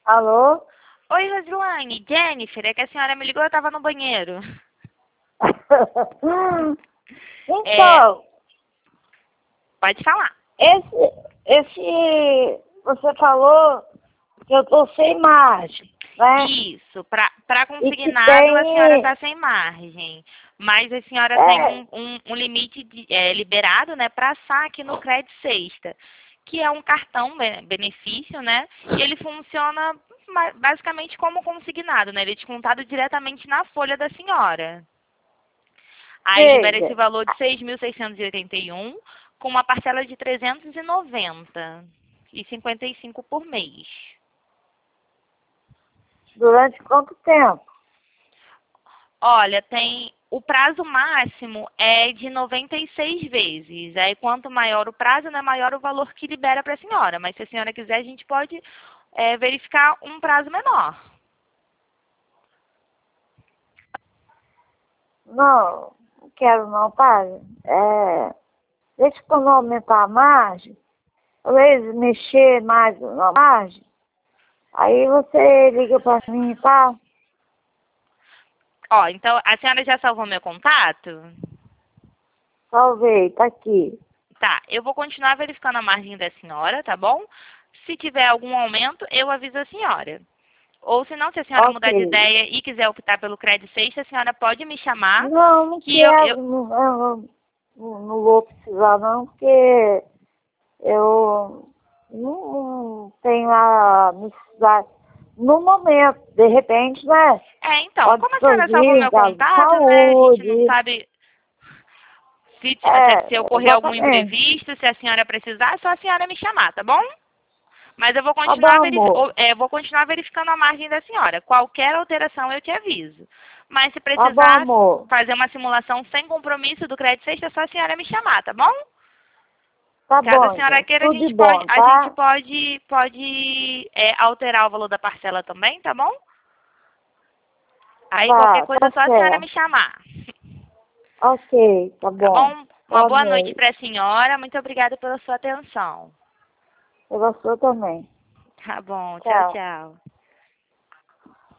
Alô? Oi, Rosilane. Jennifer, é que a senhora me ligou, eu estava no banheiro. É, Então, pode falar. você falou que eu tô sem margem, né? Isso, para E que consignado a senhora tem, está sem margem. Mas a senhora tem é, um limite liberado, né, para saque no Credit Sexta, que é um cartão benefício, né? E ele funciona basicamente como consignado, né? Ele é descontado diretamente na folha da senhora. Aí libera esse veja, valor de 6.681 com uma parcela de 390,55 por mês. durante quanto tempo? Olha, tem o prazo máximo é de 96 vezes. Aí quanto maior o prazo, né, maior o valor que libera para a senhora. Mas se a senhora quiser, a gente pode verificar um prazo menor. Não quero não, padre. Deixa quando aumentar a margem, talvez mexer mais na margem, aí você liga pra mim, tá? Ó, então a senhora já salvou meu contato? Salvei, tá aqui. Tá, eu vou continuar verificando a margem da senhora, tá bom? Se tiver algum aumento, eu aviso a senhora. Ou se não, se a senhora Ok. mudar de ideia e quiser optar pelo Credit Sexta, a senhora pode me chamar, Não que eu... quero, não vou precisar não, porque eu não tenho a necessidade no momento, de repente, né? Então, Pode como a senhora salvou surgir em meu caso de contato, né? A gente não saúde. sabe se ocorrer algum Exatamente. imprevisto, se a senhora precisar, é só a senhora me chamar, tá bom? Mas eu vou Tá bom, continuar, amor. vou continuar verificando a margem da senhora. Qualquer alteração eu te aviso. Mas se Tá bom, precisar amor. fazer uma simulação sem compromisso do Credit Sexta, é só a senhora me chamar, tá bom? Tá Caso a bom, senhora então. queira, Tudo de bom, a gente tá? pode alterar o valor da parcela também, tá bom? Aí qualquer Tá, coisa é tá só a senhora me certo. chamar. Ok, tá Tá bom. bom? Uma Boa boa noite para a noite. senhora. Muito obrigada pela sua atenção. Eu gostou também. Tá bom. Tchau, Tchau. tchau.